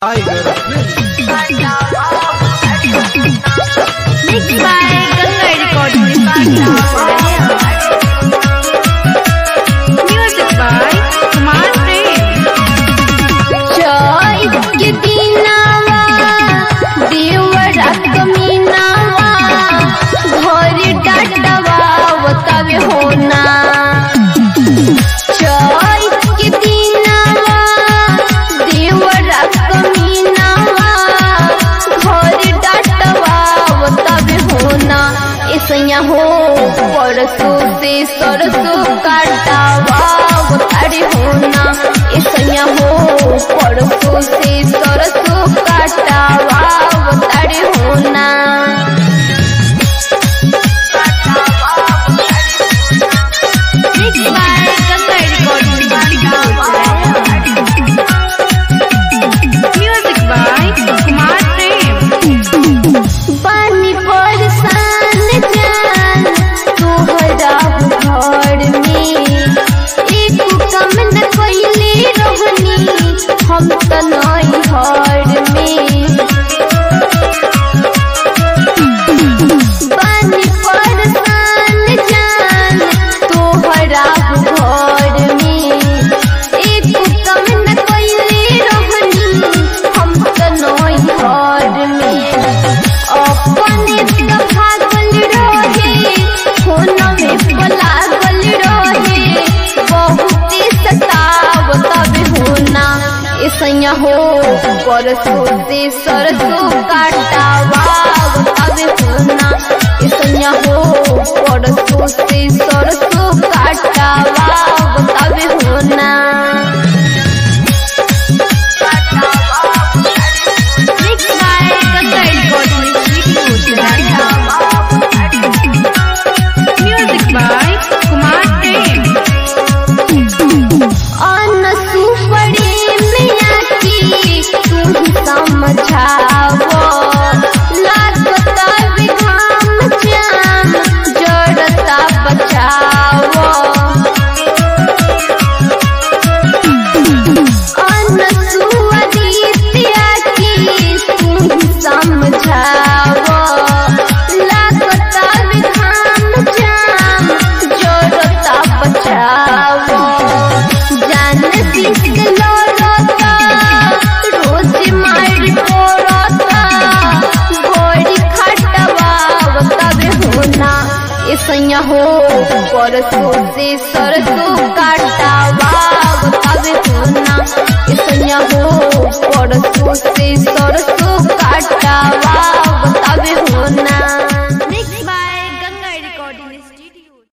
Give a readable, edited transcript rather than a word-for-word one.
Tiger Prince. Mixed by Ganga Recording Music by Kumar Prem. Joy ke dinawa devara kaminawa ghori dadawa watabe hona. Joy ke dinawa devara kaminawa ghori dadawa watabe hona. ऐसा हो परसों से सरसों काटावा तारे होना. ऐसा हो परसों से सरसों काटावा तारे होना. Music by Kumar Prem. पानी परेशान जान तोहरा घर में एक कम न कैले रहनी हम त नहीं घर में. पानी परेशान जान तोहरा घर में एक कम न कैले रहनी हम त नहीं घर में. अपने भागल रहे होना में पलागल रहे बहुत सताव तब होना. ऐसा हो परसों से सरसों काटावा तब होना. ऐसा हो परसों से सरसों काटावा तब होना. Music by Kumar Prem. अनसु पड़े मिया की तुम समझावो लागता विघाम जाम जड़ता बचावो. अनसु अदित्या की तुम समझावो लागता विघाम जाम जड़ता बचावो. जान दिख लौटा रोज मार पोड़ता घोड़ी खटवा तब होना. ऐसा हो परसों से सरसों काटावा तब होना. ऐसा हो परसों से